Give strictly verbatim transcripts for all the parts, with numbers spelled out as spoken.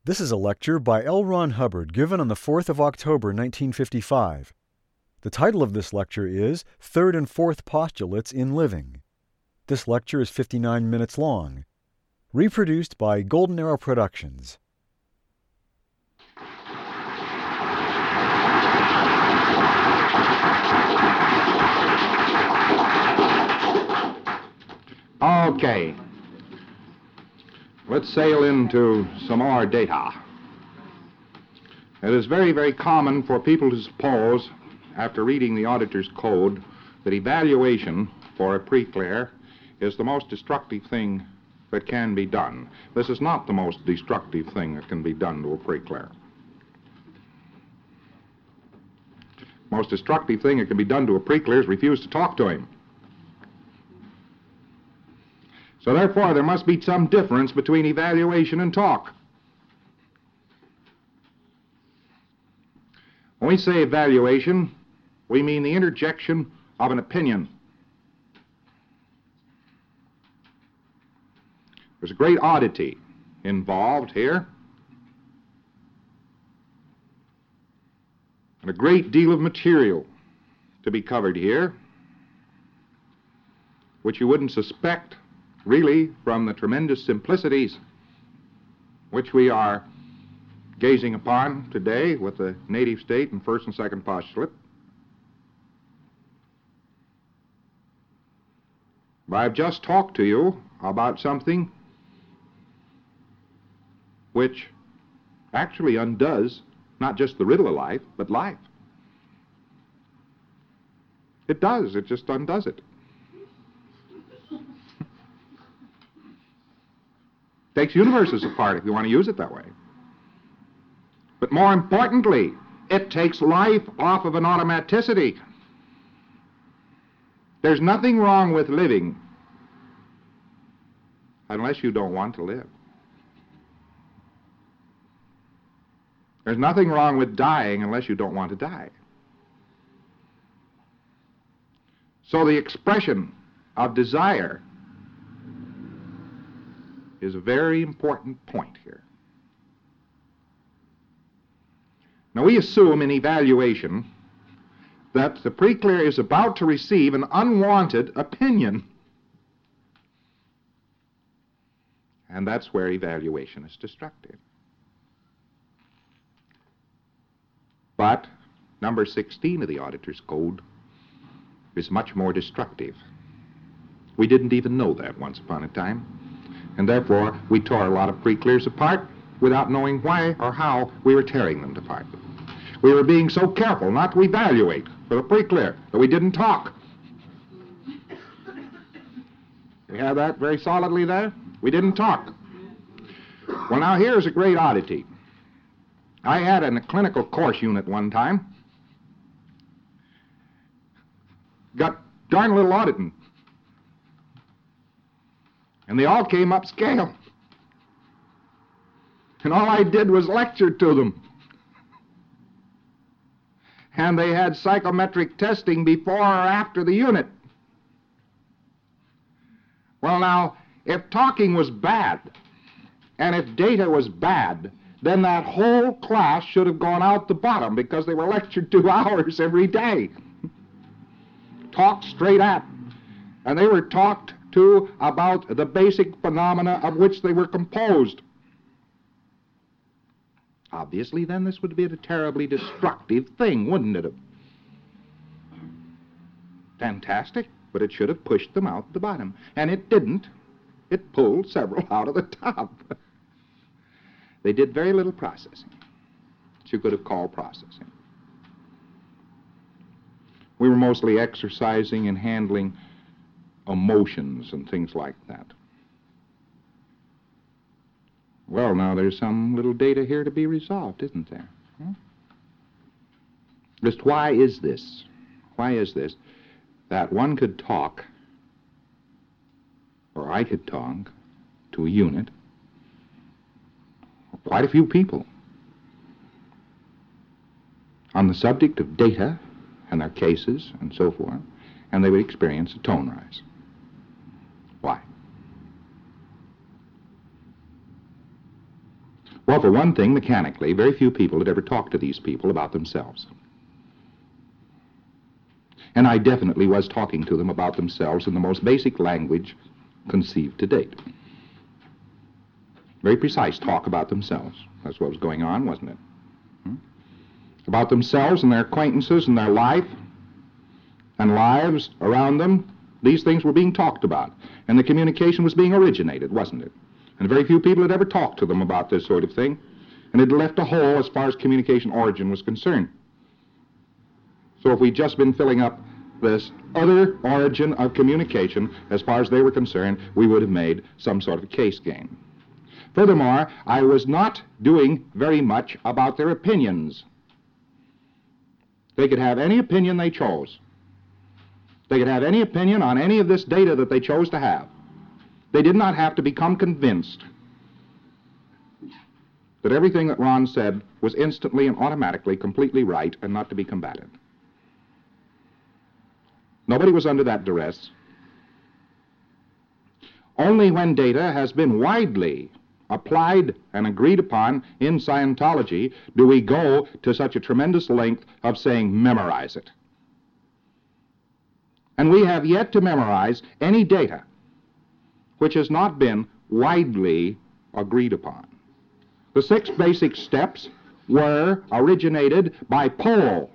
This is a lecture by L. Ron Hubbard given on the fourth of October, nineteen fifty-five. The title of this lecture is Third and Fourth Postulates in Living. This lecture is fifty-nine minutes long. Reproduced by Golden Arrow Productions. Okay. Let's sail into some more data. It is very, very common for people to suppose, after reading the auditor's code, that evaluation for a pre-clear is the most destructive thing that can be done. This is not the most destructive thing that can be done to a pre-clear. Most destructive thing that can be done to a pre-clear is refuse to talk to him. So therefore, there must be some difference between evaluation and talk. When we say evaluation, we mean the interjection of an opinion. There's a great oddity involved here, and a great deal of material to be covered here, which you wouldn't suspect really from the tremendous simplicities which we are gazing upon today with the native state and first and second postulate. But I've just talked to you about something which actually undoes not just the riddle of life, but life. It does, it just undoes it. Takes universes apart if you want to use it that way. But more importantly, it takes life off of an automaticity. There's nothing wrong with living unless you don't want to live. There's nothing wrong with dying unless you don't want to die. So the expression of desire is a very important point here. Now we assume in evaluation that the pre-clear is about to receive an unwanted opinion. And that's where evaluation is destructive. But number sixteen of the auditor's code is much more destructive. We didn't even know that once upon a time. And therefore, we tore a lot of pre-clears apart without knowing why or how we were tearing them apart. We were being so careful not to evaluate for the pre-clear that we didn't talk. We have that very solidly there? We didn't talk. Well, now here's a great oddity. I had in a clinical course unit one time, got darn little auditing. And they all came upscale. And all I did was lecture to them. And they had psychometric testing before or after the unit. Well now, if talking was bad, and if data was bad, then that whole class should have gone out the bottom because they were lectured two hours every day. Talked straight at. And they were talked to about the basic phenomena of which they were composed. Obviously, then, this would be a terribly destructive thing, wouldn't it? Fantastic, but it should have pushed them out the bottom. And it didn't. It pulled several out of the top. They did very little processing, which you could have called processing. We were mostly exercising and handling emotions and things like that. Well, now there's some little data here to be resolved, isn't there? Hmm? Just why is this? Why is this that one could talk, or I could talk, to a unit, or quite a few people, on the subject of data and their cases and so forth, and they would experience a tone rise? Why? Well, for one thing, mechanically, very few people had ever talked to these people about themselves. And I definitely was talking to them about themselves in the most basic language conceived to date. Very precise talk about themselves. That's what was going on, wasn't it? Hmm? About themselves and their acquaintances and their life and lives around them. These things were being talked about. And the communication was being originated, wasn't it? And very few people had ever talked to them about this sort of thing. And it left a hole as far as communication origin was concerned. So if we'd just been filling up this other origin of communication, as far as they were concerned, we would have made some sort of case gain. Furthermore, I was not doing very much about their opinions. They could have any opinion they chose. They could have any opinion on any of this data that they chose to have. They did not have to become convinced that everything that Ron said was instantly and automatically completely right and not to be combated. Nobody was under that duress. Only when data has been widely applied and agreed upon in Scientology do we go to such a tremendous length of saying, memorize it. And we have yet to memorize any data which has not been widely agreed upon. The six basic steps were originated by poll.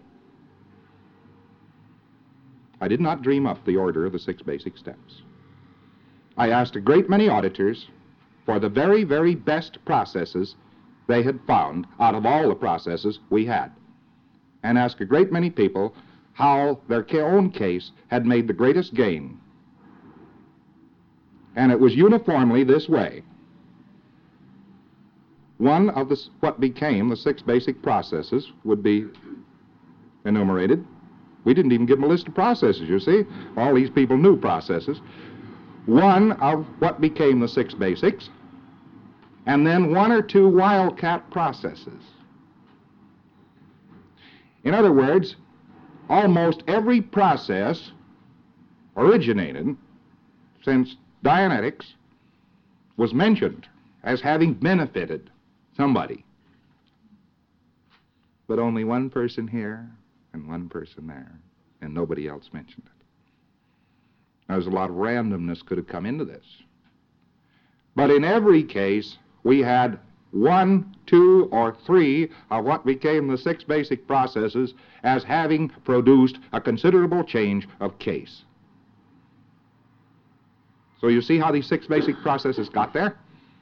I did not dream up the order of the six basic steps. I asked a great many auditors for the very, very best processes they had found out of all the processes we had, and asked a great many people how their own case had made the greatest gain. And it was uniformly this way. One of the, what became the six basic processes would be enumerated. We didn't even give them a list of processes, you see. All these people knew processes. One of what became the six basics, and then one or two wildcat processes. In other words, almost every process originated since Dianetics was mentioned as having benefited somebody. But only one person here and one person there, and nobody else mentioned it. Now, there's a lot of randomness could have come into this. But in every case, we had one, two, or three of what became the six basic processes as having produced a considerable change of case. So you see how these six basic processes got there?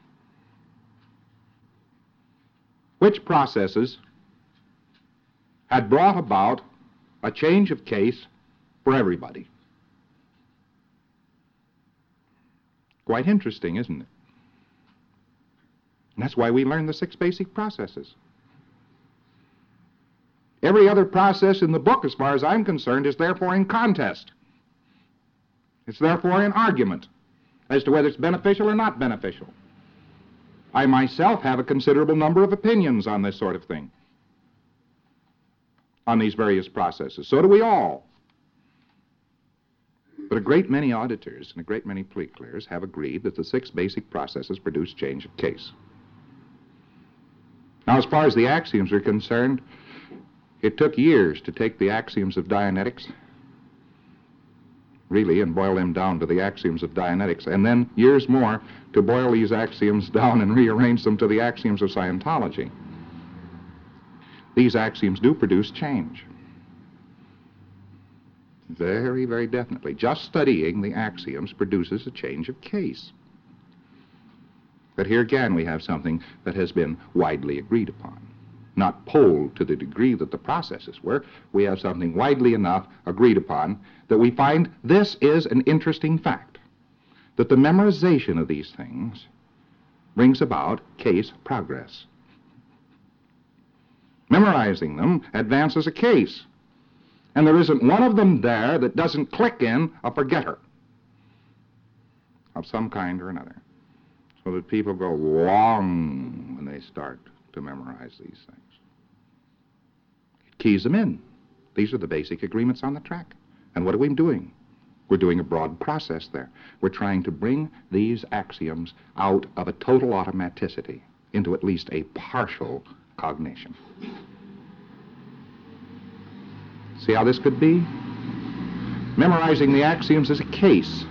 Which processes had brought about a change of case for everybody? Quite interesting, isn't it? And that's why we learn the six basic processes. Every other process in the book, as far as I'm concerned, is therefore in contest. It's therefore in argument as to whether it's beneficial or not beneficial. I myself have a considerable number of opinions on this sort of thing, on these various processes. So do we all. But a great many auditors and a great many plea clearers have agreed that the six basic processes produce change of case. Now, as far as the axioms are concerned, it took years to take the axioms of Dianetics, really, and boil them down to the axioms of Dianetics, and then years more to boil these axioms down and rearrange them to the axioms of Scientology. These axioms do produce change. Very, very definitely. Just studying the axioms produces a change of case. But here again we have something that has been widely agreed upon. Not polled to the degree that the processes were. We have something widely enough agreed upon that we find this is an interesting fact, that the memorization of these things brings about case progress. Memorizing them advances a case, and there isn't one of them there that doesn't click in a forgetter of some kind or another, so that people go long when they start to memorize these things. It keys them in. These are the basic agreements on the track. And what are we doing? We're doing a broad process there. We're trying to bring these axioms out of a total automaticity into at least a partial cognition. See how this could be? Memorizing the axioms is a case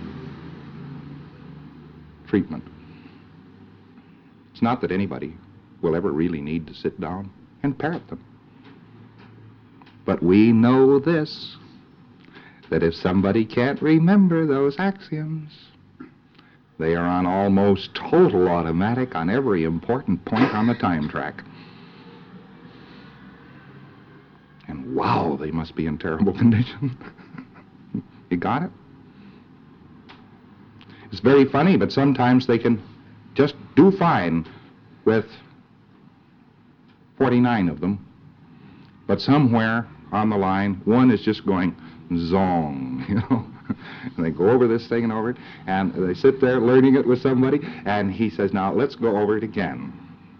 treatment. It's not that anybody will ever really need to sit down and parrot them. But we know this, that if somebody can't remember those axioms, they are on almost total automatic on every important point on the time track. And wow, they must be in terrible condition. You got it? It's very funny, but sometimes they can just do fine with forty-nine of them. But somewhere on the line, one is just going zong, you know. And they go over this thing and over it, and they sit there learning it with somebody, and he says, now let's go over it again.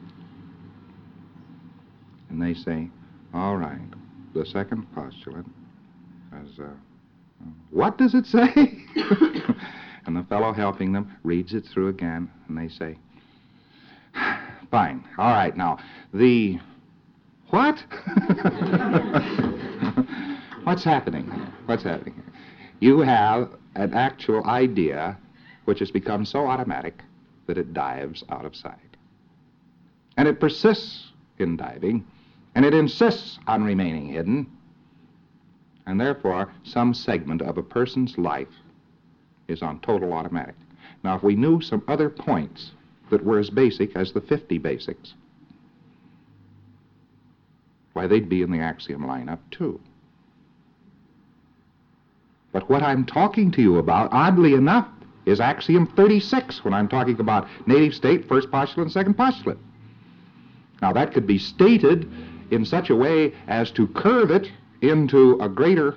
And they say, all right, the second postulate is, uh, what does it say? And the fellow helping them reads it through again, and they say, fine, all right, now, the what? What's happening? What's happening here? You have an actual idea which has become so automatic that it dives out of sight. And it persists in diving, and it insists on remaining hidden, and therefore some segment of a person's life is on total automatic. Now, if we knew some other points that were as basic as the fifty basics, why, they'd be in the axiom lineup too. But what I'm talking to you about, oddly enough, is axiom thirty-six when I'm talking about native state, first postulate, and second postulate. Now, that could be stated in such a way as to curve it into a greater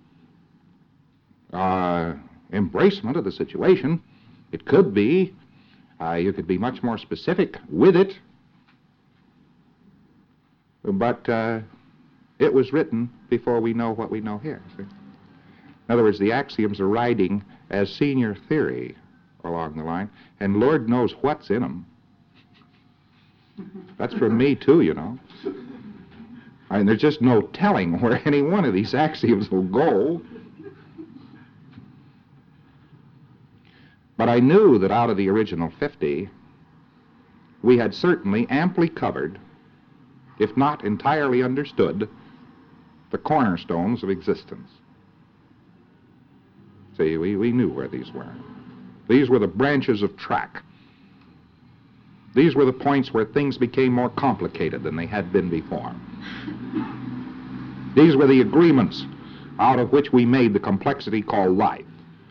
uh, embracement of the situation. It could be, uh, you could be much more specific with it, but uh, it was written before we know what we know here. See? In other words, the axioms are riding as senior theory along the line, and Lord knows what's in them. That's from me, too, you know. I mean, there's just no telling where any one of these axioms will go. But I knew that out of the original fifty, we had certainly amply covered, if not entirely understood, the cornerstones of existence. See, we, we knew where these were. These were the branches of track. These were the points where things became more complicated than they had been before. These were the agreements out of which we made the complexity called life.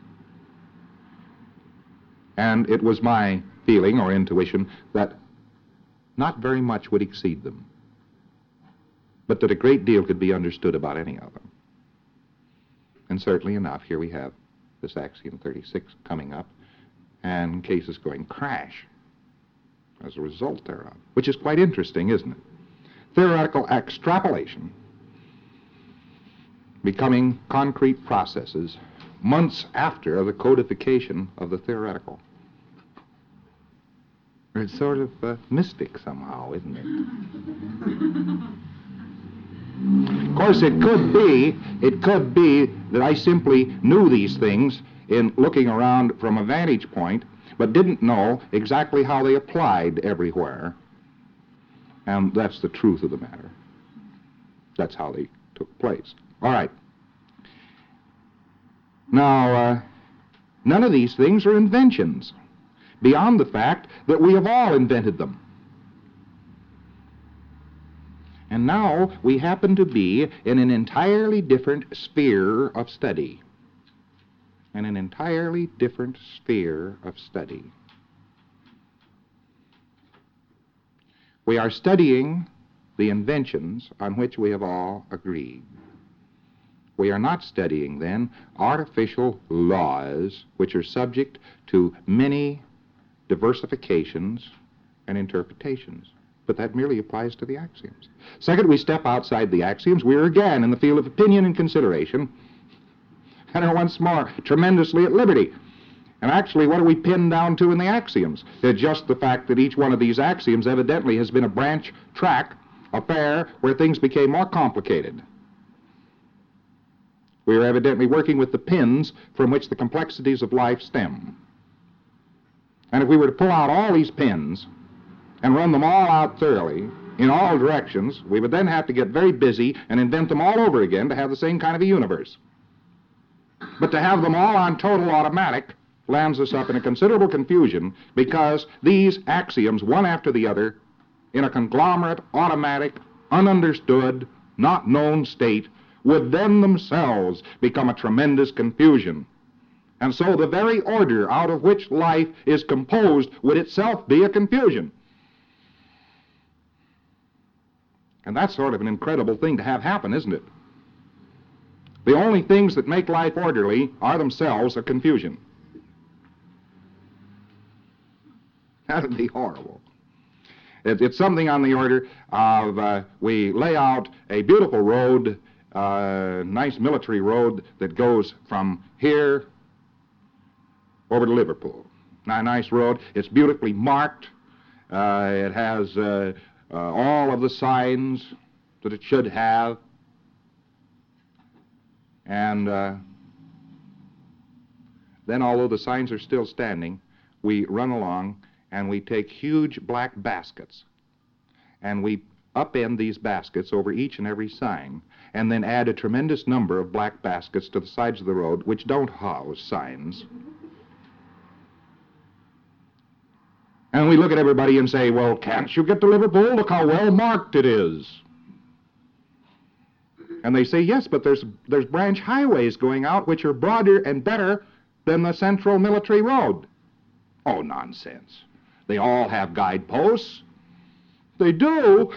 And it was my feeling or intuition that not very much would exceed them, but that a great deal could be understood about any of them. And certainly enough, here we have this axiom thirty-six coming up, and cases going crash as a result thereof, which is quite interesting, isn't it? Theoretical extrapolation becoming concrete processes months after the codification of the theoretical. It's sort of uh, mystic somehow, isn't it? Of course, it could be, it could be that I simply knew these things in looking around from a vantage point, but didn't know exactly how they applied everywhere. And that's the truth of the matter. That's how they took place. All right. Now, uh, none of these things are inventions, beyond the fact that we have all invented them. And now we happen to be in an entirely different sphere of study. In an entirely different sphere of study. We are studying the inventions on which we have all agreed. We are not studying, then, artificial laws which are subject to many diversifications and interpretations. But that merely applies to the axioms. Second, we step outside the axioms. We are again in the field of opinion and consideration, and are once more tremendously at liberty. And actually, what do we pin down to in the axioms? It's just the fact that each one of these axioms evidently has been a branch track affair where things became more complicated. We are evidently working with the pins from which the complexities of life stem. And if we were to pull out all these pins and run them all out thoroughly in all directions, we would then have to get very busy and invent them all over again to have the same kind of a universe. But to have them all on total automatic lands us up in a considerable confusion, because these axioms, one after the other, in a conglomerate, automatic, ununderstood, not known state, would then themselves become a tremendous confusion. And so the very order out of which life is composed would itself be a confusion. And that's sort of an incredible thing to have happen, isn't it? The only things that make life orderly are themselves a confusion. That would be horrible. It, it's something on the order of uh, we lay out a beautiful road, uh, nice military road that goes from here over to Liverpool. Now, a nice road. It's beautifully marked. Uh, it has uh, uh, all of the signs that it should have. And uh, then, although the signs are still standing, we run along and we take huge black baskets and we upend these baskets over each and every sign, and then add a tremendous number of black baskets to the sides of the road which don't house signs. And we look at everybody and say, well, can't you get to Liverpool? Look how well marked it is. And they say, yes, but there's, there's branch highways going out which are broader and better than the central military road. Oh, nonsense. They all have guideposts. They do.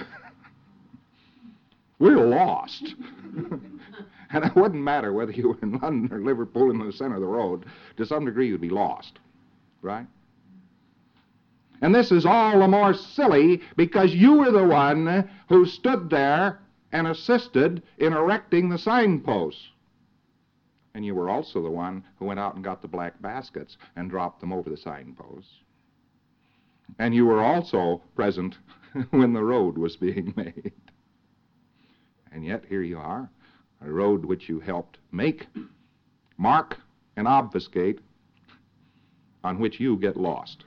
We're lost. And it wouldn't matter whether you were in London or Liverpool in the center of the road. To some degree, you'd be lost, right? And this is all the more silly because you were the one who stood there and assisted in erecting the signposts. And you were also the one who went out and got the black baskets and dropped them over the signposts. And you were also present when the road was being made. And yet here you are, a road which you helped make, mark, and obfuscate, on which you get lost.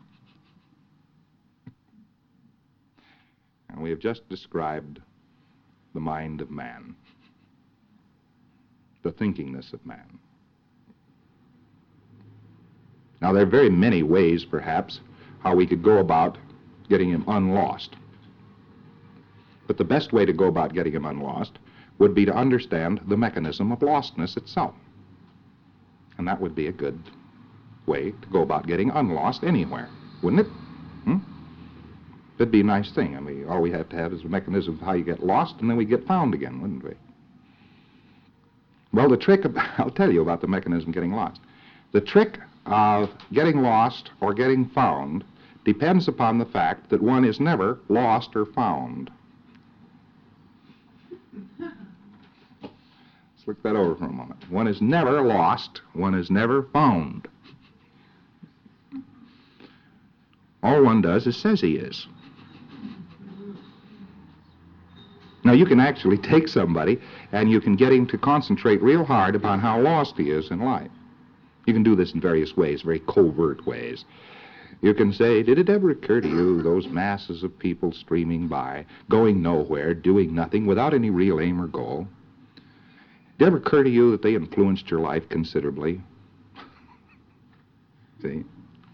And we have just described the mind of man, the thinkingness of man. Now, there are very many ways, perhaps, how we could go about getting him unlost. But the best way to go about getting him unlost would be to understand the mechanism of lostness itself. And that would be a good way to go about getting unlost anywhere, wouldn't it? Hmm? That'd be a nice thing. I mean, all we have to have is a mechanism of how you get lost, and then we get found again, wouldn't we? Well, the trick, of, I'll tell you about the mechanism of getting lost. The trick of getting lost or getting found depends upon the fact that one is never lost or found. Let's look that over for a moment. One is never lost, one is never found. All one does is says he is. Now, you can actually take somebody and you can get him to concentrate real hard upon how lost he is in life. You can do this in various ways, very covert ways. You can say, did it ever occur to you, those masses of people streaming by, going nowhere, doing nothing, without any real aim or goal? Did it ever occur to you that they influenced your life considerably? See?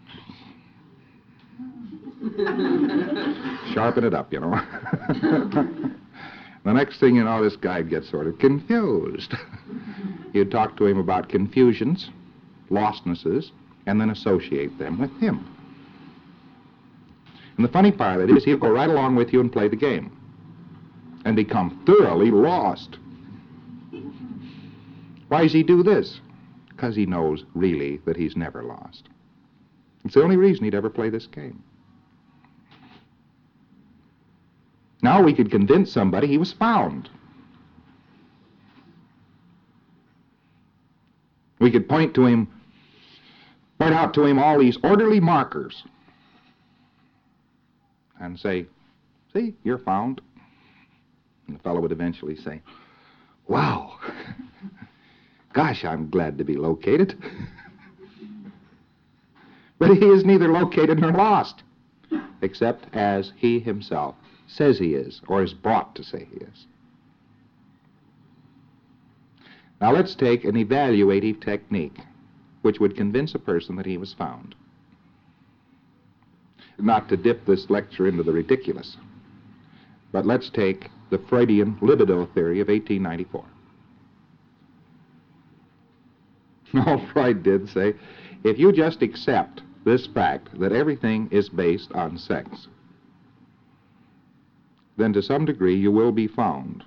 Sharpen it up, you know. The next thing you know, this guy gets sort of confused. You'd talk to him about confusions, lostnesses, and then associate them with him. And the funny part of it is he'll go right along with you and play the game and become thoroughly lost. Why does he do this? Because he knows really that he's never lost. It's the only reason he'd ever play this game. Now we could convince somebody he was found. We could point to him, point point out to him all these orderly markers and say, see, you're found. And the fellow would eventually say, wow, gosh, I'm glad to be located. But he is neither located nor lost, except as he himself says he is, or is brought to say he is. Now let's take an evaluative technique which would convince a person that he was found. Not to dip this lecture into the ridiculous, but let's take the Freudian libido theory of eighteen ninety-four. All Freud did say, if you just accept this fact that everything is based on sex, then to some degree you will be found.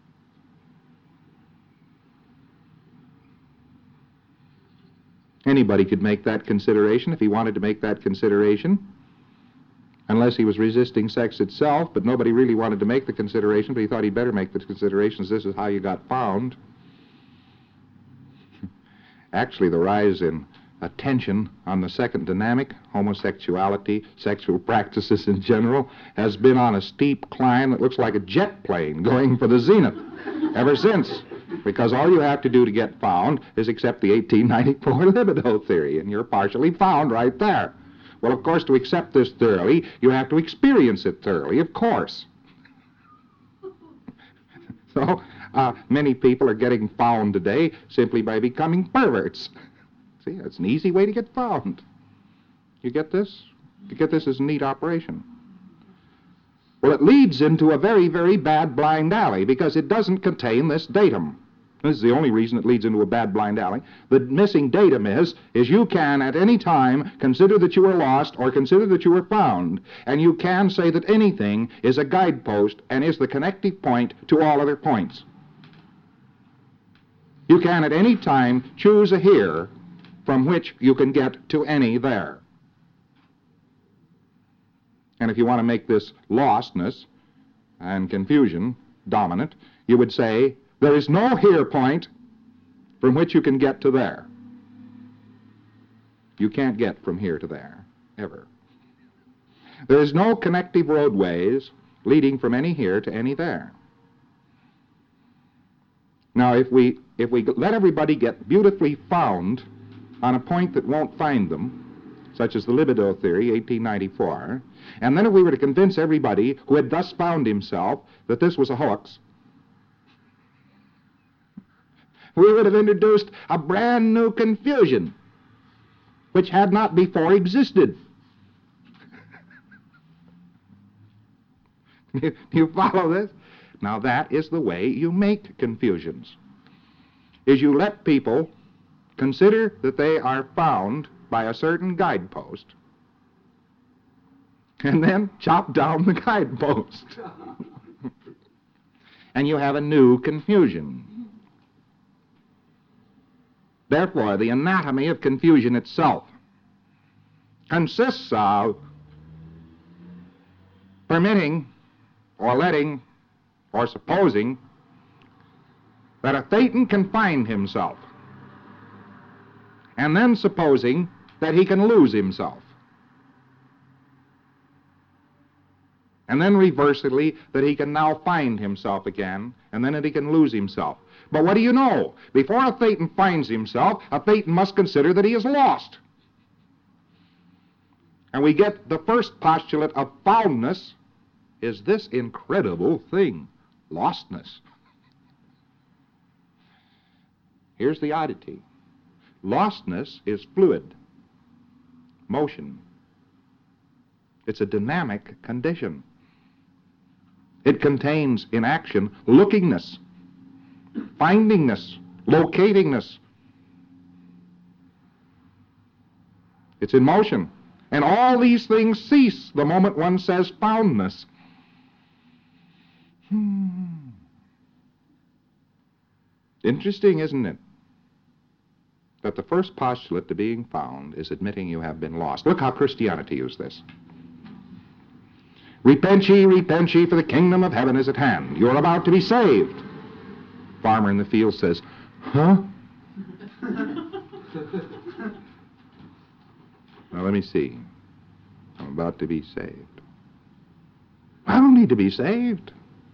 Anybody could make that consideration if he wanted to make that consideration, unless he was resisting sex itself, but nobody really wanted to make the consideration, but he thought he'd better make the considerations. This is how you got found. Actually, the rise in attention on the second dynamic, homosexuality, sexual practices in general, has been on a steep climb that looks like a jet plane going for the zenith ever since. Because all you have to do to get found is accept the eighteen ninety-four libido theory, and you're partially found right there. Well, of course, to accept this thoroughly, you have to experience it thoroughly, of course. So, uh, many people are getting found today simply by becoming perverts. See, that's an easy way to get found. You get this? You get this as a neat operation. Well, it leads into a very, very bad blind alley because it doesn't contain this datum. This is the only reason it leads into a bad blind alley. The missing datum is, is you can at any time consider that you were lost or consider that you were found, and you can say that anything is a guidepost and is the connective point to all other points. You can at any time choose a here from which you can get to any there. And if you want to make this lostness and confusion dominant, you would say, there is no here point from which you can get to there. You can't get from here to there, ever. There is no connective roadways leading from any here to any there. Now, if we, if we let everybody get beautifully found on a point that won't find them, such as the libido theory, eighteen ninety-four, and then if we were to convince everybody who had thus found himself that this was a hoax, we would have introduced a brand new confusion which had not before existed. Do you follow this? Now that is the way you make confusions, is you let people consider that they are found by a certain guidepost and then chop down the guidepost. And you have a new confusion. Therefore, the anatomy of confusion itself consists of permitting or letting or supposing that a Thetan can find himself, and then supposing that he can lose himself, and then reversedly that he can now find himself again, and then that he can lose himself. But what do you know? Before a Thetan finds himself, a Thetan must consider that he is lost. And we get the first postulate of foundness is this incredible thing, lostness. Here's the oddity. Lostness is fluid, motion. It's a dynamic condition. It contains in action lookingness, findingness, locatingness. It's in motion. And all these things cease the moment one says foundness. Hmm. Interesting, isn't it? That the first postulate to being found is admitting you have been lost. Look how Christianity used this. Repent ye, repent ye, for the kingdom of heaven is at hand. You're about to be saved. Farmer in the field says, huh? let me see. I'm about to be saved. I don't need to be saved.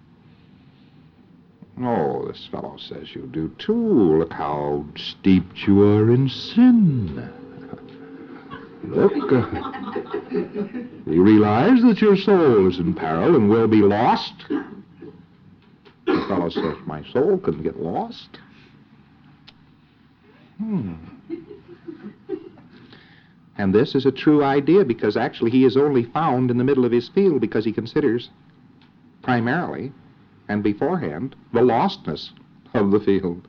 Oh, this fellow says you do too. Look how steeped you are in sin. Look, uh, you realize that your soul is in peril and will be lost? The fellow says, my soul couldn't get lost. Hmm. And this is a true idea, because actually he is only found in the middle of his field because he considers primarily and beforehand the lostness of the field.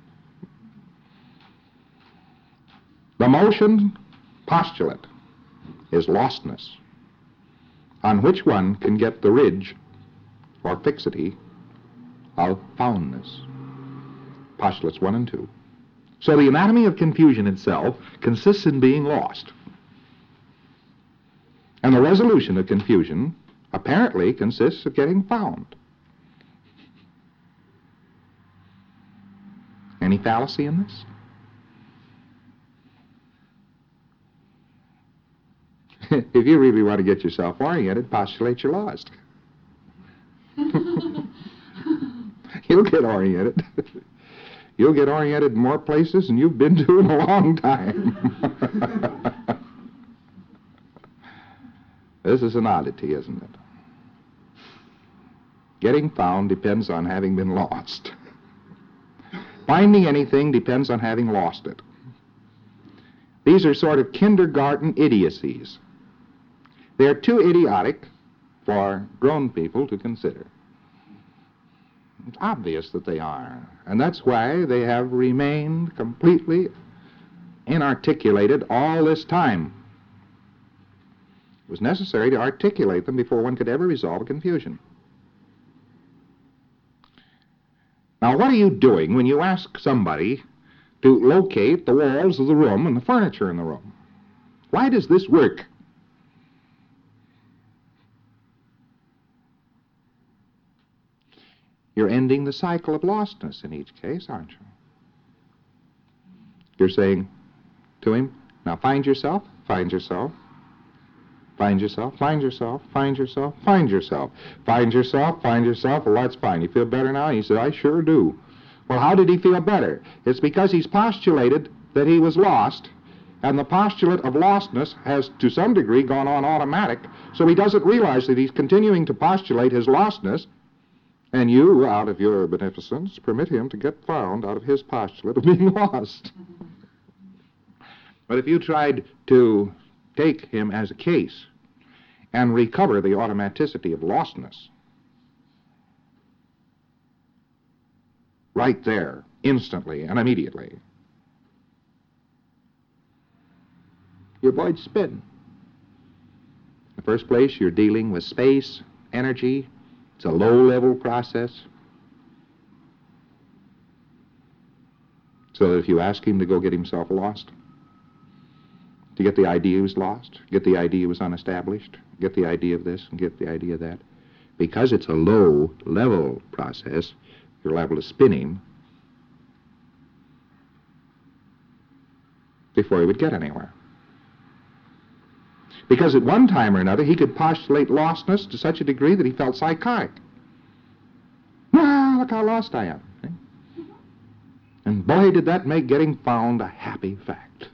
The motion postulate is lostness, on which one can get the ridge or fixity of foundness. Postulates one and two. So the anatomy of confusion itself consists in being lost. And the resolution of confusion apparently consists of getting found. Any fallacy in this? If you really want to get yourself oriented, postulate you're lost. You'll get oriented. You'll get oriented in more places than you've been to in a long time. This is an oddity, isn't it? Getting found depends on having been lost. Finding anything depends on having lost it. These are sort of kindergarten idiocies. They're too idiotic for grown people to consider. It's obvious that they are, and that's why they have remained completely inarticulated all this time. It was necessary to articulate them before one could ever resolve a confusion. Now, what are you doing when you ask somebody to locate the walls of the room and the furniture in the room? Why does this work? You're ending the cycle of lostness in each case, aren't you? You're saying to him, now find yourself, find yourself, find yourself, find yourself, find yourself, find yourself, find yourself, find yourself. Well, that's fine. You feel better now? He said, I sure do. Well, how did he feel better? It's because he's postulated that he was lost, and the postulate of lostness has, to some degree, gone on automatic, so he doesn't realize that he's continuing to postulate his lostness. And you, out of your beneficence, permit him to get found out of his postulate of being lost. But if you tried to take him as a case and recover the automaticity of lostness, right there, instantly and immediately, you avoid spin. In the first place, you're dealing with space, energy. It's a low-level process. So if you ask him to go get himself lost, to get the idea he was lost, get the idea he was unestablished, get the idea of this and get the idea of that, because it's a low-level process, you're liable to spin him before he would get anywhere. Because at one time or another, he could postulate lostness to such a degree that he felt psychotic. Well, look how lost I am. Eh? And boy, did that make getting found a happy fact.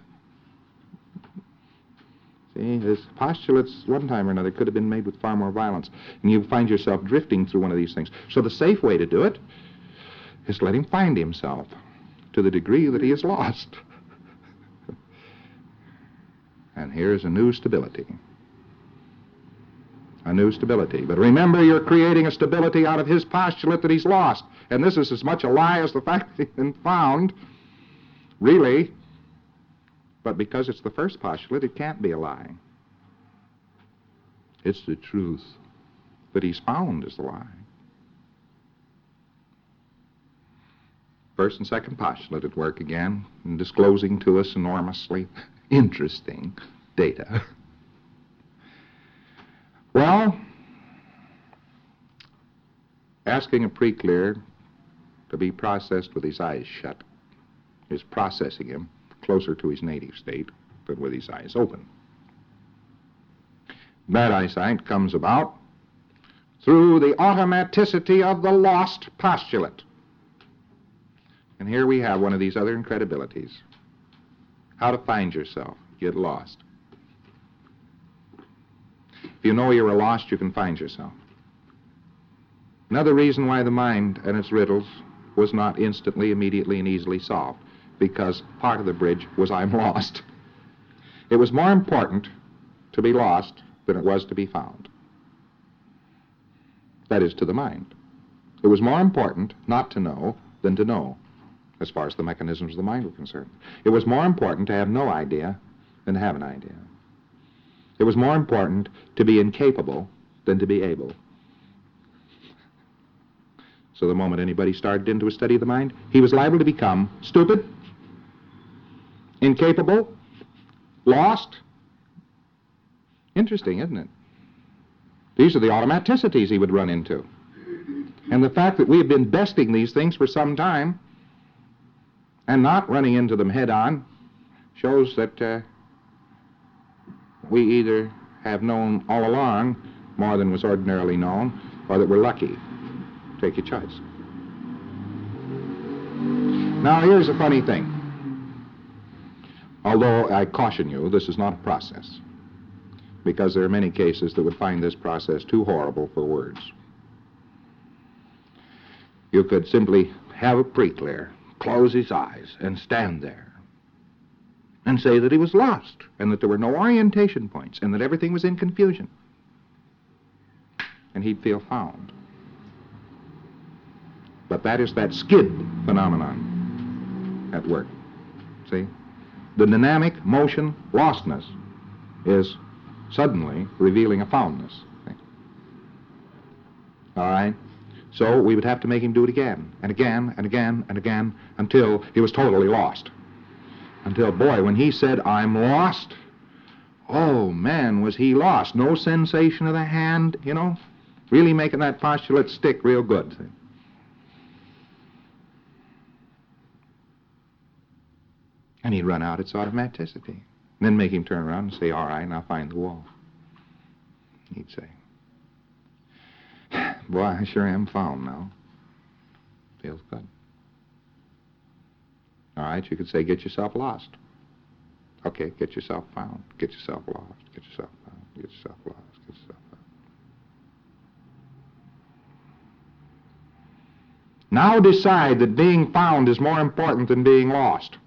See, his postulates, one time or another, could have been made with far more violence. And you find yourself drifting through one of these things. So the safe way to do it is let him find himself to the degree that he is lost. And here's a new stability. A new stability. But remember, you're creating a stability out of his postulate that he's lost. And this is as much a lie as the fact that he's been found, really. But because it's the first postulate, it can't be a lie. It's the truth that he's found is the lie. First and second postulate at work again, in disclosing to us enormously interesting data. Well, asking a preclear to be processed with his eyes shut is processing him closer to his native state than with his eyes open. That eyesight comes about through the automaticity of the lost postulate. And here we have one of these other incredibilities. How to find yourself. Get lost. If you know you're lost, you can find yourself. Another reason why the mind and its riddles was not instantly, immediately, and easily solved, because part of the bridge was I'm lost. It was more important to be lost than it was to be found. That is, to the mind. It was more important not to know than to know, as far as the mechanisms of the mind were concerned. It was more important to have no idea than to have an idea. It was more important to be incapable than to be able. So the moment anybody started into a study of the mind, he was liable to become stupid, incapable, lost. Interesting, isn't it? These are the automaticities he would run into. And the fact that we have been besting these things for some time and not running into them head on shows that uh, we either have known all along more than was ordinarily known, or that we're lucky. Take your choice. Now, here's a funny thing. Although I caution you, this is not a process, because there are many cases that would find this process too horrible for words. You could simply have a pre-clear, close his eyes, and stand there, and say that he was lost, and that there were no orientation points, and that everything was in confusion. And he'd feel found. But that is that skid phenomenon at work. See? The dynamic motion lostness is suddenly revealing a foundness. See? All right? So we would have to make him do it again, and again, and again, and again, until he was totally lost. Until, boy, when he said, I'm lost, oh, man, was he lost. No sensation of the hand, you know? Really making that postulate stick real good. See? And he'd run out its automaticity. And then make him turn around and say, all right, now find the wall. He'd say, boy, I sure am found now. Feels good. All right, you could say, get yourself lost. Okay, get yourself found. Get yourself lost. Get yourself found. Get yourself lost. Get yourself found. Now decide that being found is more important than being lost.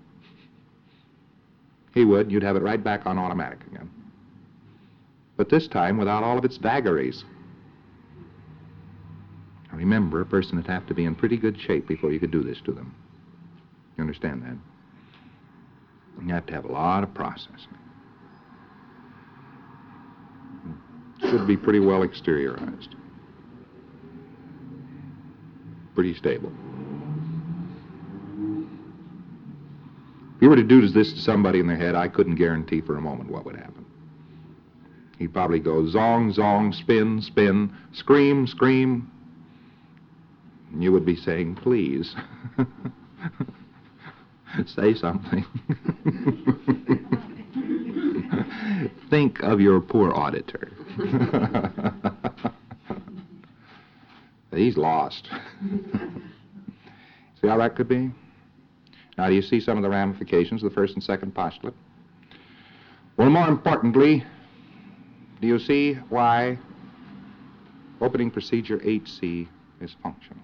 He would. You'd have it right back on automatic again. But this time without all of its vagaries. Now remember, a person would have to be in pretty good shape before you could do this to them. You understand that? You have to have a lot of processing. Should be pretty well exteriorized. Pretty stable. If you were to do this to somebody in their head, I couldn't guarantee for a moment what would happen. He'd probably go zong, zong, spin, spin, scream, scream. And you would be saying, please, say something. Think of your poor auditor. He's lost. See how that could be? Now, do you see some of the ramifications of the first and second postulate? Well, more importantly, do you see why opening procedure eight C is functional?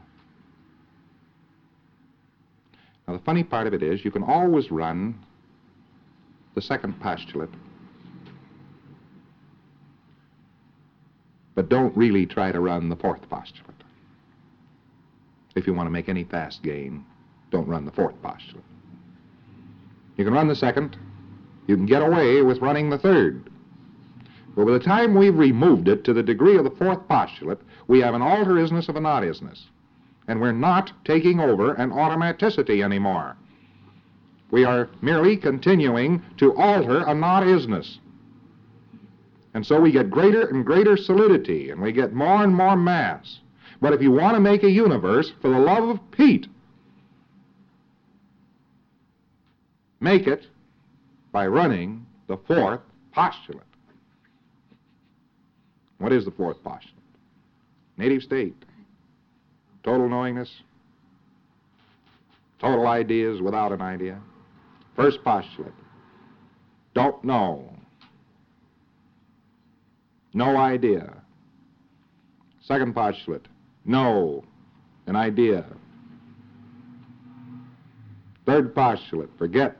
Now, the funny part of it is you can always run the second postulate, but don't really try to run the fourth postulate. If you want to make any fast gain, don't run the fourth postulate. You can run the second. You can get away with running the third. But by the time we've removed it to the degree of the fourth postulate, we have an alterisness of a not-isness. And we're not taking over an automaticity anymore. We are merely continuing to alter a not-isness. And so we get greater and greater solidity, and we get more and more mass. But if you want to make a universe, for the love of Pete, make it by running the fourth postulate. What is the fourth postulate? Native state. Total knowingness. Total ideas without an idea. First postulate. Don't know. No idea. Second postulate. Know. An idea. Third postulate. Forget.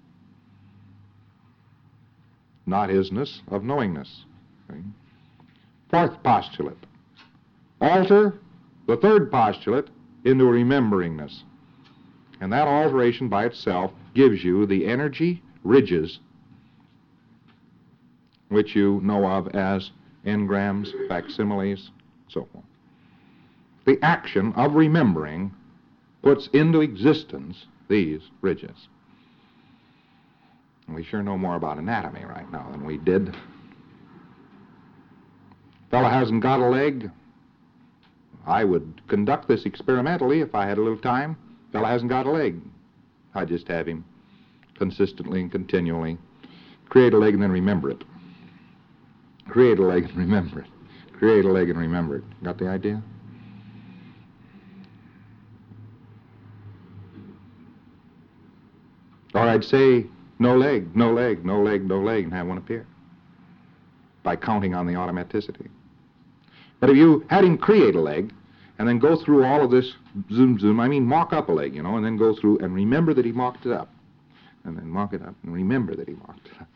Not isness of knowingness. Okay. Fourth postulate. Alter the third postulate into rememberingness. And that alteration by itself gives you the energy ridges which you know of as engrams, facsimiles, so on. The action of remembering puts into existence these ridges. And we sure know more about anatomy right now than we did. Fella hasn't got a leg. I would conduct this experimentally if I had a little time. Fella hasn't got a leg. I'd just have him consistently and continually create a leg and then remember it. Create a leg and remember it. Create a leg and remember it. Got the idea? Or I'd say, no leg, no leg, no leg, no leg, and have one appear by counting on the automaticity. But if you had him create a leg and then go through all of this zoom, zoom, I mean mock up a leg, you know, and then go through and remember that he mocked it up, and then mock it up and remember that he mocked it up.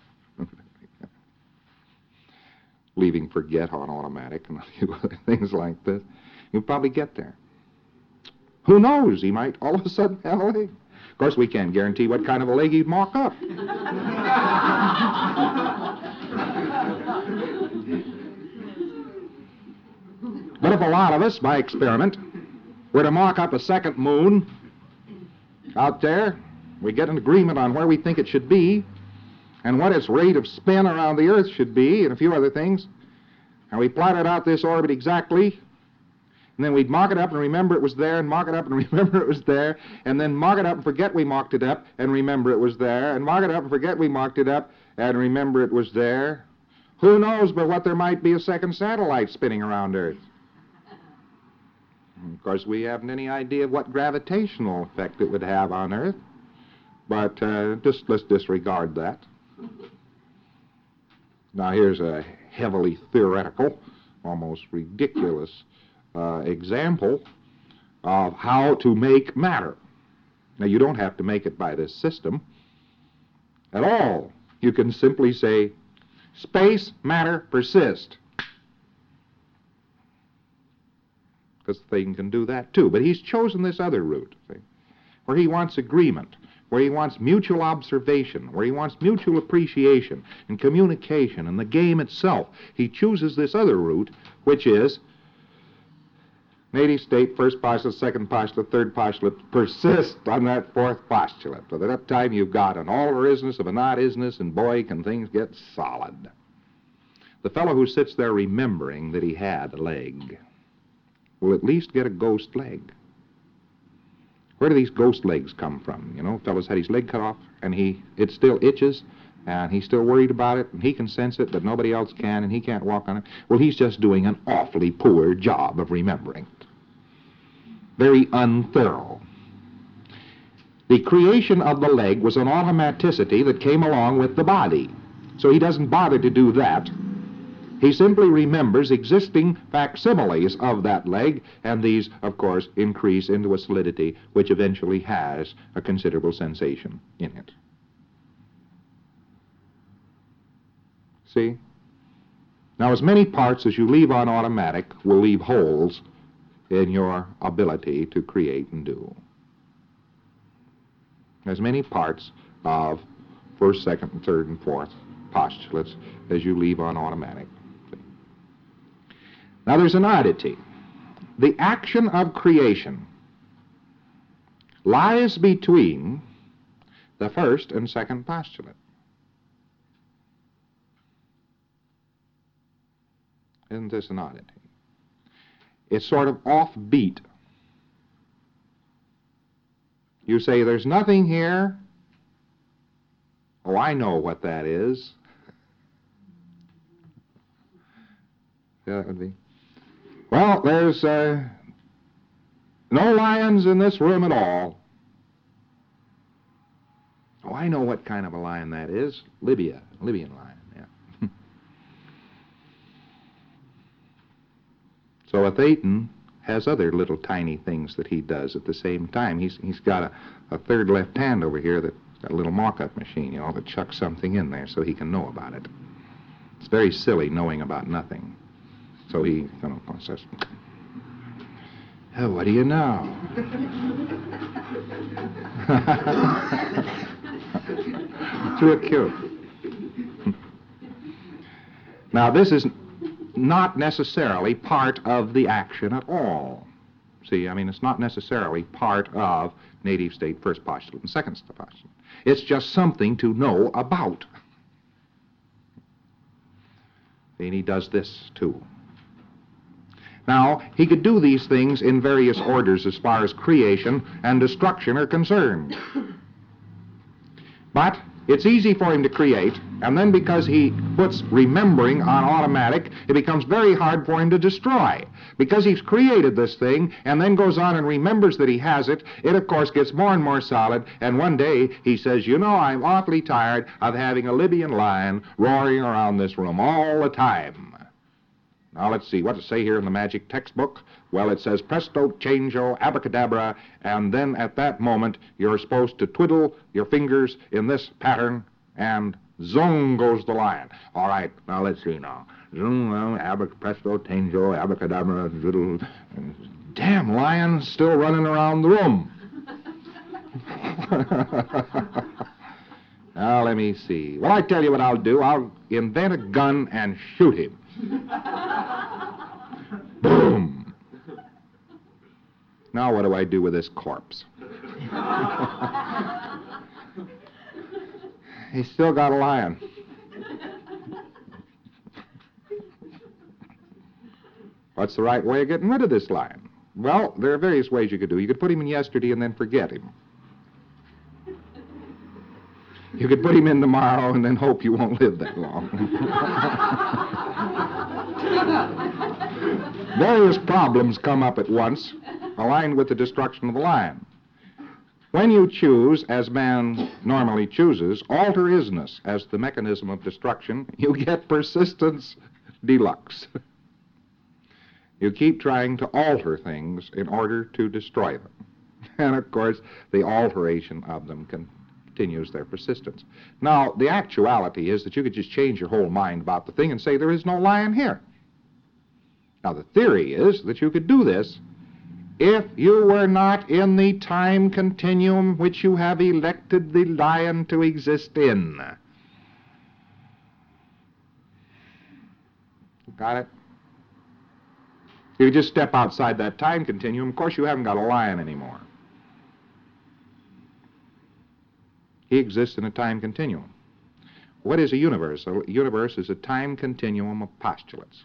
Leaving forget on automatic and a few other things like this, you'll probably get there. Who knows? He might all of a sudden have a leg. Of course, we can't guarantee what kind of a leg he'd mock up. But if a lot of us, by experiment, were to mock up a second moon out there, we get an agreement on where we think it should be, and what its rate of spin around the Earth should be, and a few other things, and we plotted out this orbit exactly, and then we'd mock it up and remember it was there, and mock it up and remember it was there, and then mock it up and forget we mocked it up, and remember it was there, and mock it up and forget we mocked it up, and remember it was there. Who knows but what there might be a second satellite spinning around Earth? And of course, we haven't any idea of what gravitational effect it would have on Earth, but uh, just let's disregard that. Now here's a heavily theoretical, almost ridiculous uh, example of how to make matter. Now you don't have to make it by this system at all. You can simply say, space, matter, persist. Because the thing can do that too. But he's chosen this other route, see, where he wants agreement, where he wants mutual observation, where he wants mutual appreciation and communication and the game itself. He chooses this other route, which is native state, first postulate, second postulate, third postulate, persist on that fourth postulate. By that time you've got an all-or-isness of a not-isness, and boy, can things get solid. The fellow who sits there remembering that he had a leg will at least get a ghost leg. Where do these ghost legs come from? You know, fellow's had his leg cut off, and he it still itches, and he's still worried about it, and he can sense it, but nobody else can, and he can't walk on it. Well, he's just doing an awfully poor job of remembering it. Very unthorough. The creation of the leg was an automaticity that came along with the body, so he doesn't bother to do that. He simply remembers existing facsimiles of that leg, and these, of course, increase into a solidity which eventually has a considerable sensation in it. See? Now, as many parts as you leave on automatic will leave holes in your ability to create and do. As many parts of first, second, and third, and fourth postulates as you leave on automatic. Now there's an oddity. The action of creation lies between the first and second postulate. Isn't this an oddity? It's sort of offbeat. You say, there's nothing here. Oh, I know what that is. Yeah, that would be. Well, there's uh, no lions in this room at all. Oh, I know what kind of a lion that is. Libya, Libyan lion, yeah. So a Thetan has other little tiny things that he does at the same time. He's he's got a, a third left hand over here that's got a little mock-up machine, you know, that chucks something in there so he can know about it. It's very silly knowing about nothing. So he, you know, says, oh, what do you know? Too cute. Now, this is not necessarily part of the action at all. See, I mean, it's not necessarily part of native state first postulate and second postulate. It's just something to know about. And he does this, too. Now, he could do these things in various orders as far as creation and destruction are concerned. But it's easy for him to create, and then because he puts remembering on automatic, it becomes very hard for him to destroy. Because he's created this thing, and then goes on and remembers that he has it, it of course gets more and more solid, and one day he says, you know, I'm awfully tired of having a Libyan lion roaring around this room all the time. Now let's see, what does it say here in the magic textbook? Well, it says presto, changeo, abracadabra, and then at that moment you're supposed to twiddle your fingers in this pattern, and zong goes the lion. All right, now let's see now. Zong, abrac, presto, changeo, abracadabra, twiddle. Damn, lion's still running around the room. Now let me see. Well, I tell you what I'll do. I'll invent a gun and shoot him. Boom! Now what do I do with this corpse? He's still got a lion. What's the right way of getting rid of this lion? Well, there are various ways you could do. You could put him in yesterday and then forget him. You could put him in tomorrow and then hope you won't live that long. Various problems come up at once, aligned with the destruction of the lion. When you choose, as man normally chooses, alter isness as the mechanism of destruction, you get persistence deluxe. You keep trying to alter things in order to destroy them. And of course, the alteration of them can continues their persistence. Now, the actuality is that you could just change your whole mind about the thing and say there is no lion here. Now, the theory is that you could do this if you were not in the time continuum which you have elected the lion to exist in. Got it? If you just step outside that time continuum, of course you haven't got a lion anymore. He exists in a time continuum. What is a universe? A universe is a time continuum of postulates.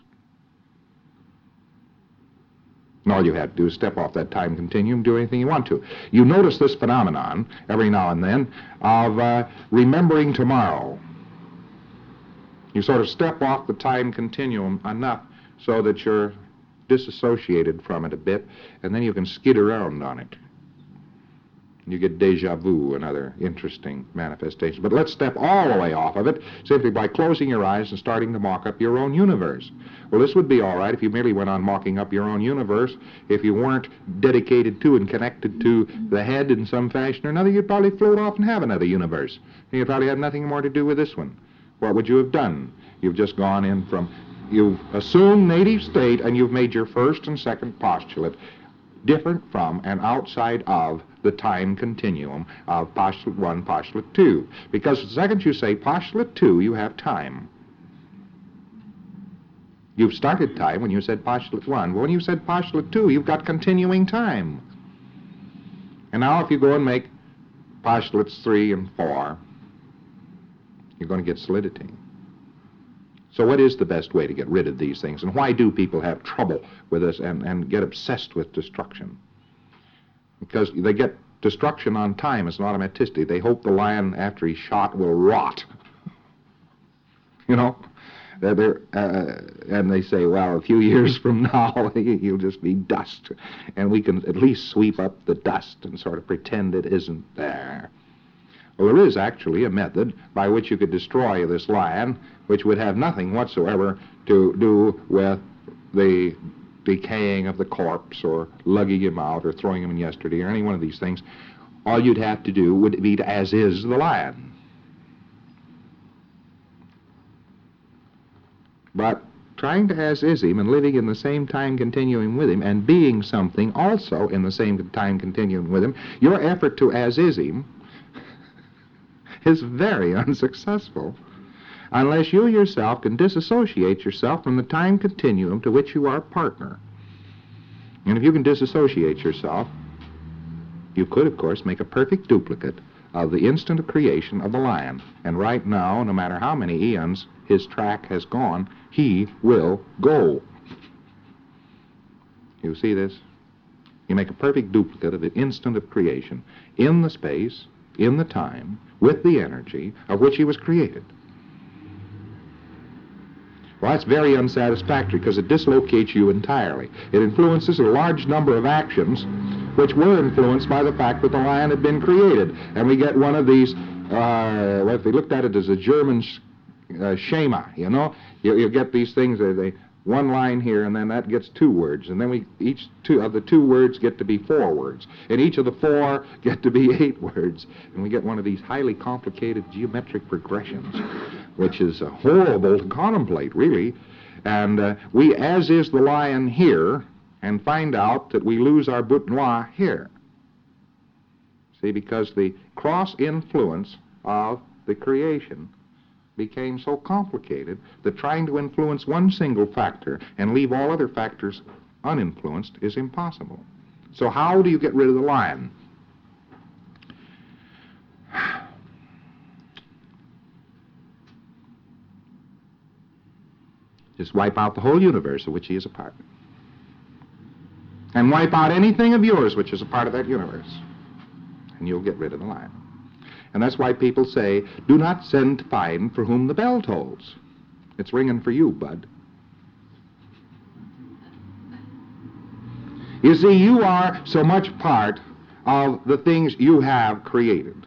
And all you have to do is step off that time continuum, do anything you want to. You notice this phenomenon every now and then of uh, remembering tomorrow. You sort of step off the time continuum enough so that you're disassociated from it a bit, and then you can skid around on it. You get déjà vu and other interesting manifestations. But let's step all the way off of it simply by closing your eyes and starting to mock up your own universe. Well, this would be all right if you merely went on mocking up your own universe. If you weren't dedicated to and connected to the head in some fashion or another, you'd probably float off and have another universe. And you'd probably have nothing more to do with this one. What would you have done? You've just gone in from, you've assumed native state and you've made your first and second postulate different from and outside of the time continuum of postulate one, postulate two. Because the second you say postulate two, you have time. You've started time when you said postulate one. But when you said postulate two, you've got continuing time. And now if you go and make postulates three and four, you're going to get solidity. So what is the best way to get rid of these things? And why do people have trouble with this and, and get obsessed with destruction? Because they get destruction on time as an automaticity. They hope the lion, after he's shot, will rot. You know? they're, they're, uh, and they say, well, a few years from now, you'll just be dust. And we can at least sweep up the dust and sort of pretend it isn't there. Well, there is actually a method by which you could destroy this lion, which would have nothing whatsoever to do with the decaying of the corpse or lugging him out or throwing him in yesterday or any one of these things. All you'd have to do would be to as is the lion. But trying to as is him and living in the same time continuum with him and being something also in the same time continuum with him, your effort to as is him is very unsuccessful unless you yourself can disassociate yourself from the time continuum to which you are a partner. And if you can disassociate yourself, you could, of course, make a perfect duplicate of the instant of creation of the lion. And right now, no matter how many eons his track has gone, he will go. You see this? You make a perfect duplicate of the instant of creation in the space, in the time, with the energy of which he was created. Well, that's very unsatisfactory because it dislocates you entirely. It influences a large number of actions which were influenced by the fact that the lion had been created. And we get one of these, uh, well, if they looked at it as a German sh uh, schema, you know, you, you get these things, they, they one line here, and then that gets two words, and then we each two of the two words get to be four words, and each of the four get to be eight words, and we get one of these highly complicated geometric progressions, which is uh, horrible to contemplate, really. And uh, we as is the lion here, and find out that we lose our bout noir here. See, because the cross influence of the creation became so complicated that trying to influence one single factor and leave all other factors uninfluenced is impossible. So how do you get rid of the lion? Just wipe out the whole universe of which he is a part. And wipe out anything of yours which is a part of that universe. And you'll get rid of the lion. And that's why people say, do not send to find for whom the bell tolls. It's ringing for you, bud. You see, you are so much part of the things you have created.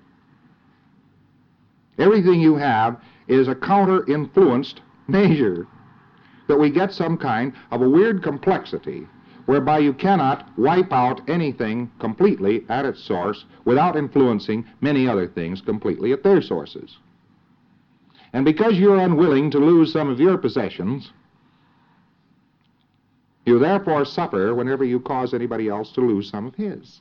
Everything you have is a counter-influenced measure, that we get some kind of a weird complexity whereby you cannot wipe out anything completely at its source without influencing many other things completely at their sources. And because you're unwilling to lose some of your possessions, you therefore suffer whenever you cause anybody else to lose some of his.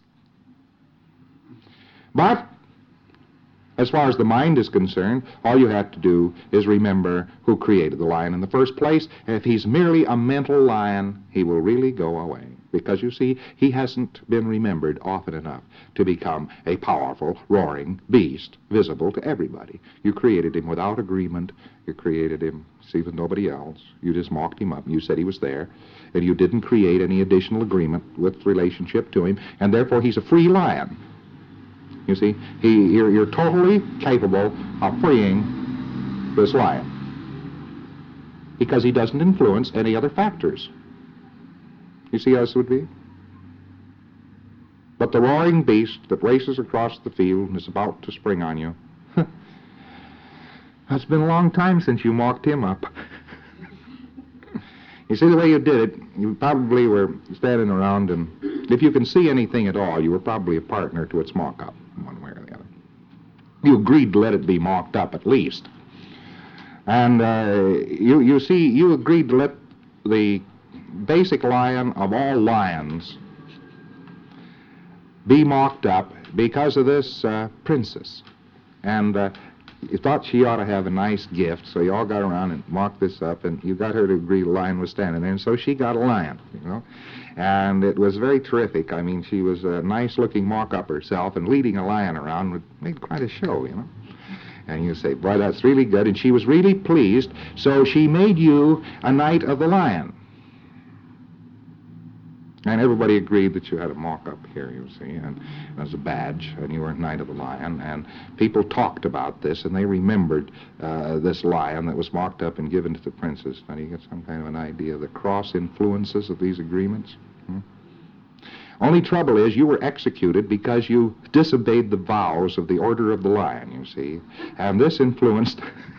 But as far as the mind is concerned, all you have to do is remember who created the lion in the first place. And if he's merely a mental lion, he will really go away. Because, you see, he hasn't been remembered often enough to become a powerful, roaring beast, visible to everybody. You created him without agreement. You created him, see, with nobody else. You just mocked him up, and you said he was there. And you didn't create any additional agreement with relationship to him, and therefore he's a free lion. You see, he, you're, you're totally capable of freeing this lion because he doesn't influence any other factors. You see how this would be? But the roaring beast that races across the field and is about to spring on you, it's been a long time since you mocked him up. You see, the way you did it, you probably were standing around, and if you can see anything at all, you were probably a partner to its mock-up, one way or the other. You agreed to let it be mocked up, at least. And uh, you, you see, you agreed to let the basic lion of all lions be mocked up because of this uh, princess. And uh, you thought she ought to have a nice gift, so you all got around and mocked this up, and you got her to agree the lion was standing there, and so she got a lion, you know. And it was very terrific. I mean, she was a nice-looking mock-up herself, and leading a lion around would make quite a show, you know. And you say, boy, that's really good, and she was really pleased, so she made you a knight of the lion. And everybody agreed that you had a mock-up here, you see, and as a badge, and you were Knight of the Lion. And people talked about this, and they remembered uh, this lion that was mocked up and given to the princess. Now, do you get some kind of an idea of the cross influences of these agreements? Hmm? Only trouble is you were executed because you disobeyed the vows of the Order of the Lion, you see. And this influenced...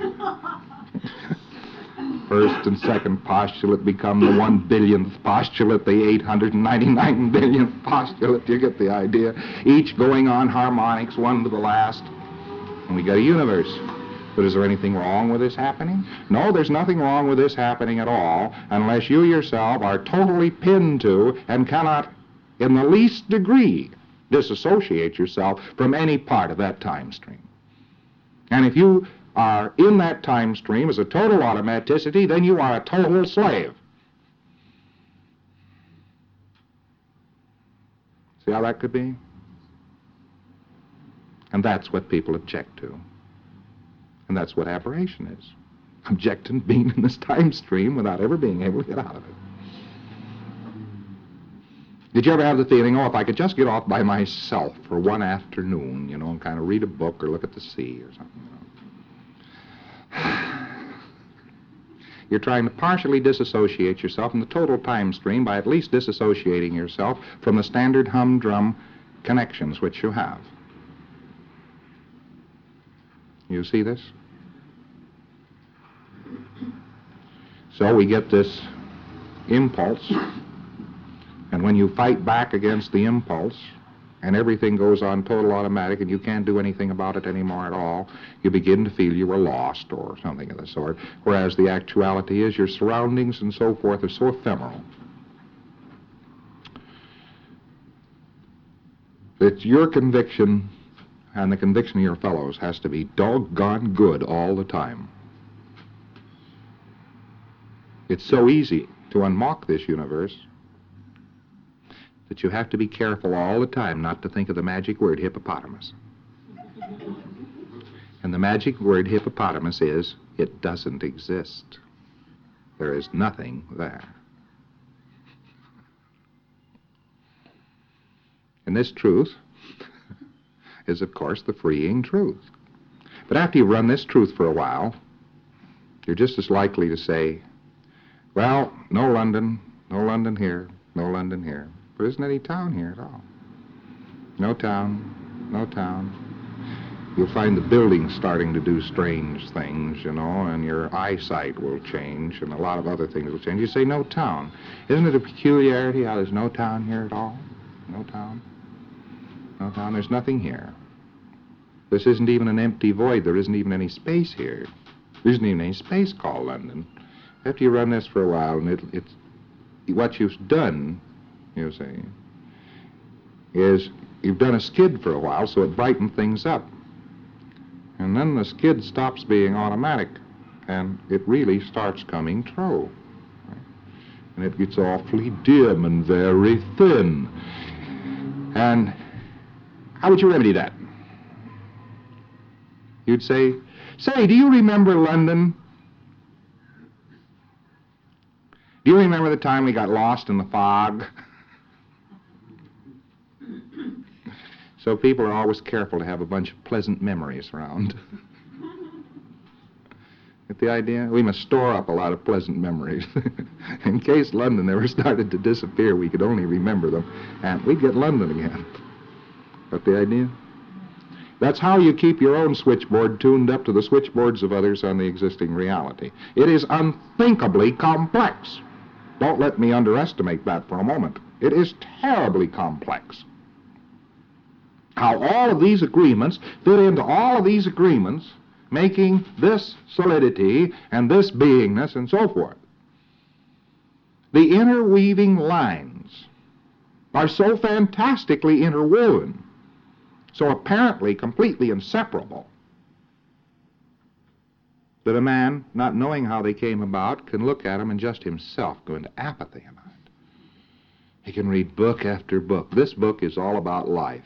First and second postulate become the one billionth postulate, the eight hundred ninety-nine billionth postulate. You get the idea. Each going on harmonics, one to the last. And we got a universe. But is there anything wrong with this happening? No, there's nothing wrong with this happening at all, unless you yourself are totally pinned to and cannot, in the least degree, disassociate yourself from any part of that time stream. And if you are in that time stream as a total automaticity, then you are a total slave. See how that could be? And that's what people object to. And that's what aberration is. Objecting being in this time stream without ever being able to get out of it. Did you ever have the feeling, oh, if I could just get off by myself for one afternoon, you know, and kind of read a book or look at the sea or something, you know? You're trying to partially disassociate yourself from the total time stream by at least disassociating yourself from the standard humdrum connections which you have. You see this? So we get this impulse, and when you fight back against the impulse, and everything goes on total automatic and you can't do anything about it anymore at all, you begin to feel you were lost or something of the sort, whereas the actuality is your surroundings and so forth are so ephemeral that your conviction and the conviction of your fellows has to be doggone good all the time. It's so easy to unmock this universe that you have to be careful all the time not to think of the magic word hippopotamus. And the magic word hippopotamus is, it doesn't exist. There is nothing there. And this truth is, of course, the freeing truth. But after you run this truth for a while, you're just as likely to say, well, no London, no London here, no London here. There isn't any town here at all. No town, no town. You'll find the buildings starting to do strange things, you know, and your eyesight will change, and a lot of other things will change. You say, no town. Isn't it a peculiarity how there's no town here at all? No town. No town. There's nothing here. This isn't even an empty void. There isn't even any space here. There isn't even any space called London. After you run this for a while, and it, it's what you've done, you see, is you've done a skid for a while, so it brightened things up. And then the skid stops being automatic, and it really starts coming true. Right? And it gets awfully dim and very thin. And how would you remedy that? You'd say, say, do you remember London? Do you remember the time we got lost in the fog? So people are always careful to have a bunch of pleasant memories around. Get the idea? We must store up a lot of pleasant memories. In case London ever started to disappear, we could only remember them, and we'd get London again. Got the idea? That's how you keep your own switchboard tuned up to the switchboards of others on the existing reality. It is unthinkably complex. Don't let me underestimate that for a moment. It is terribly complex. How all of these agreements fit into all of these agreements, making this solidity and this beingness and so forth. The interweaving lines are so fantastically interwoven, so apparently completely inseparable, that a man, not knowing how they came about, can look at them and just himself go into apathy about it. He can read book after book. This book is all about life.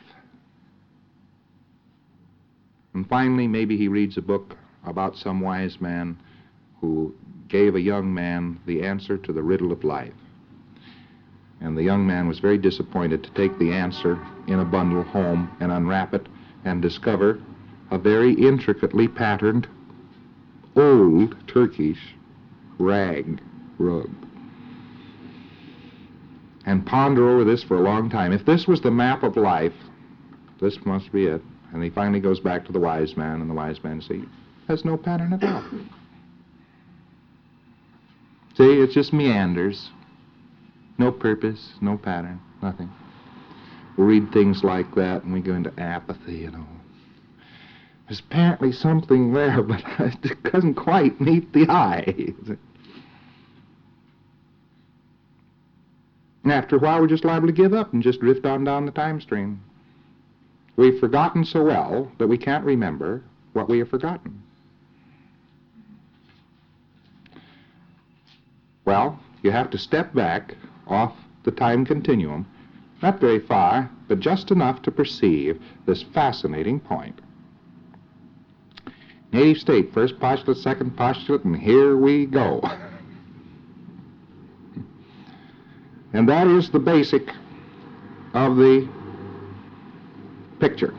And finally, maybe he reads a book about some wise man who gave a young man the answer to the riddle of life. And the young man was very disappointed to take the answer in a bundle home and unwrap it and discover a very intricately patterned old Turkish rag rug. And ponder over this for a long time. If this was the map of life, this must be it. And he finally goes back to the wise man, and the wise man says, there's no pattern at all. See, it's just meanders. No purpose, no pattern, nothing. We read things like that and we go into apathy, you know. There's apparently something there, but it doesn't quite meet the eye. And after a while, we're just liable to give up and just drift on down the time stream. We've forgotten so well that we can't remember what we have forgotten. Well, you have to step back off the time continuum, not very far, but just enough to perceive this fascinating point. Native state, first postulate, second postulate, and here we go. And that is the basic of the picture.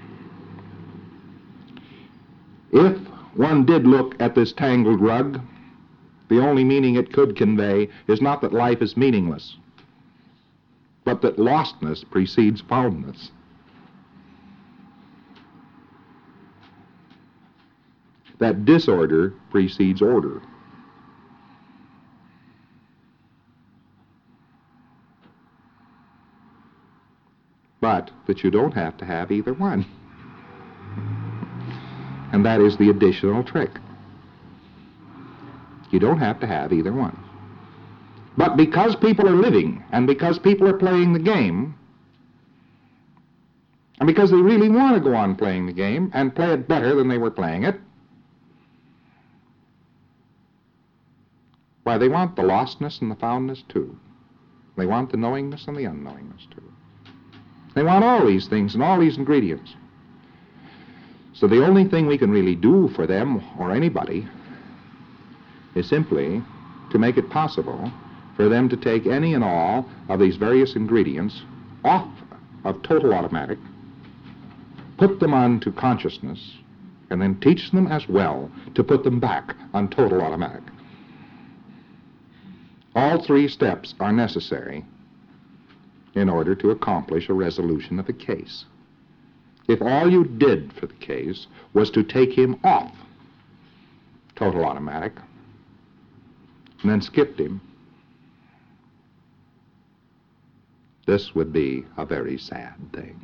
If one did look at this tangled rug, the only meaning it could convey is not that life is meaningless, but that lostness precedes foundness. That disorder precedes order. But that you don't have to have either one. And that is the additional trick. You don't have to have either one. But because people are living, and because people are playing the game, and because they really want to go on playing the game and play it better than they were playing it, why, they want the lostness and the foundness too. They want the knowingness and the unknowingness too. They want all these things and all these ingredients. So the only thing we can really do for them or anybody is simply to make it possible for them to take any and all of these various ingredients off of total automatic, put them onto consciousness, and then teach them as well to put them back on total automatic. All three steps are necessary in order to accomplish a resolution of the case. If all you did for the case was to take him off total automatic, and then skipped him, this would be a very sad thing.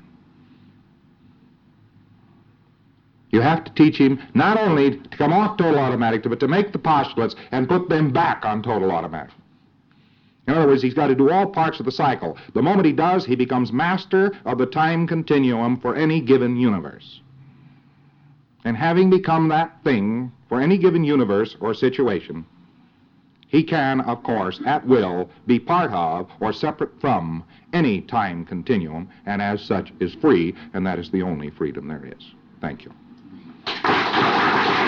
You have to teach him not only to come off total automatic, but to make the postulates and put them back on total automatic. In other words, he's got to do all parts of the cycle. The moment he does, he becomes master of the time continuum for any given universe. And having become that thing for any given universe or situation, he can, of course, at will, be part of or separate from any time continuum, and as such is free, and that is the only freedom there is. Thank you.